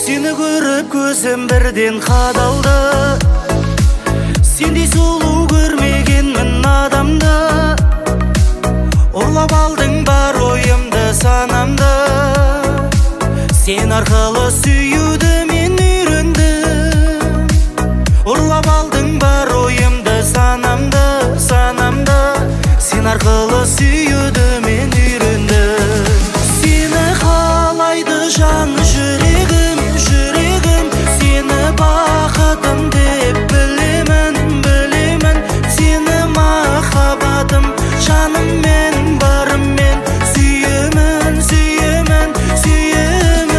Сені көріп көзім бірден қадалды. Сендей сұлу көрмегенмін адамды. Ұрлап алдың бар ойымды, санамды. Сен арқылы сүйуді мен үйрендім. Ұрлап алдың бар ойымды, санамды, санамды. Сен арқылы сүйуді мен үйрендім. Сені қалайды жан жүрегім, жүрегім. Сені бақытым деп білемін, білемін. Сені махаббатым, жаныммен, барыммен. Сүйемін, сүйемін, сүйемін.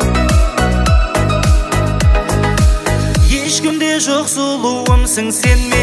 Ешкімде жоқ сұлуымсың сен